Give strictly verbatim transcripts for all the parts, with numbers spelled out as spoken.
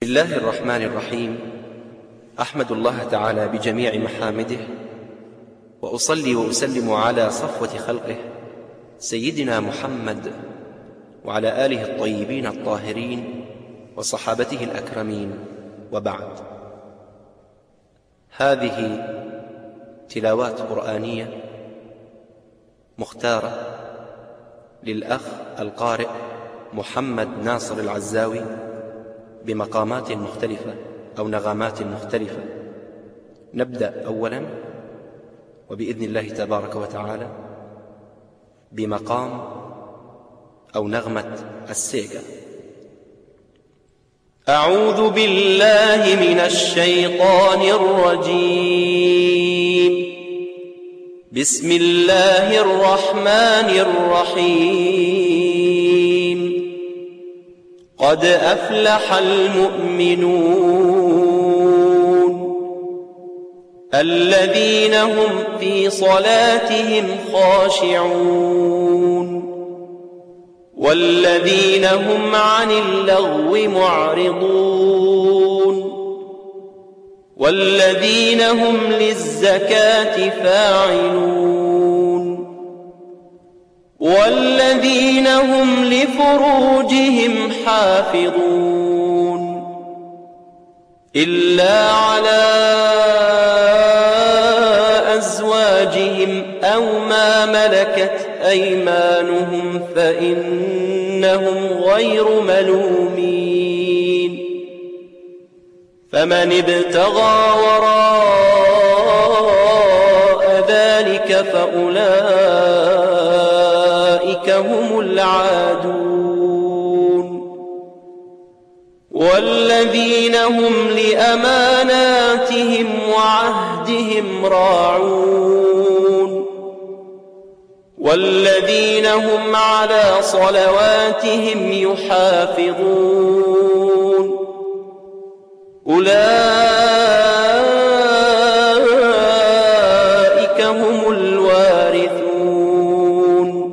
بسم الله الرحمن الرحيم. أحمد الله تعالى بجميع محامده، وأصلي وأسلم على صفوة خلقه سيدنا محمد وعلى آله الطيبين الطاهرين وصحابته الأكرمين، وبعد. هذه تلاوات قرآنية مختارة للأخ القارئ محمد ناصر العزاوي بمقامات مختلفة أو نغمات مختلفة. نبدأ أولا وبإذن الله تبارك وتعالى بمقام أو نغمة السيجا. أعوذ بالله من الشيطان الرجيم. بسم الله الرحمن الرحيم. قد أفلح المؤمنون الذين هم في صلاتهم خاشعون والذين هم عن اللغو معرضون والذين هم للزكاة فاعلون والذين هم لفروجهم حافظون إلا على أزواجهم أو ما ملكت أيمانهم فإنهم غير ملومين. فمن ابتغى وراء ذلك فأولئك هم العادون والذين هم لأماناتهم وعهدهم راعون والذين هم على صلواتهم يحافظون. أولئك هم الوارثون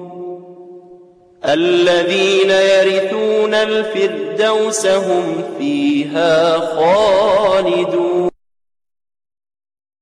الذين يرثون الفردوس هم فيها خالدون.